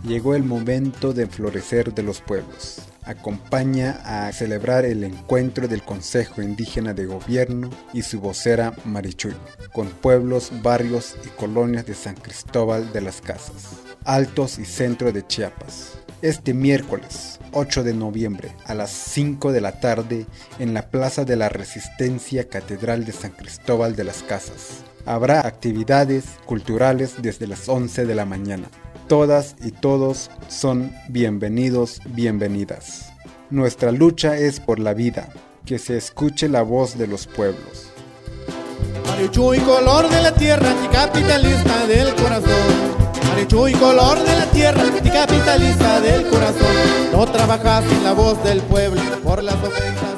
Llegó el momento de florecer de los pueblos. Acompaña a celebrar el encuentro del Consejo Indígena de Gobierno y su vocera Marichuy, con pueblos, barrios y colonias de San Cristóbal de las Casas, Altos y Centro de Chiapas. Este miércoles 8 de noviembre a las 5 de la tarde en la Plaza de la Resistencia Catedral de San Cristóbal de las Casas. Habrá actividades culturales desde las 11 de la mañana. Todas y todos son bienvenidos, bienvenidas. Nuestra lucha es por la vida, que se escuche la voz de los pueblos. Marichuy, color de la tierra, anticapitalista del corazón. Marichuy, color de la tierra, anticapitalista del corazón. No trabajas en la voz del pueblo por las ofensas.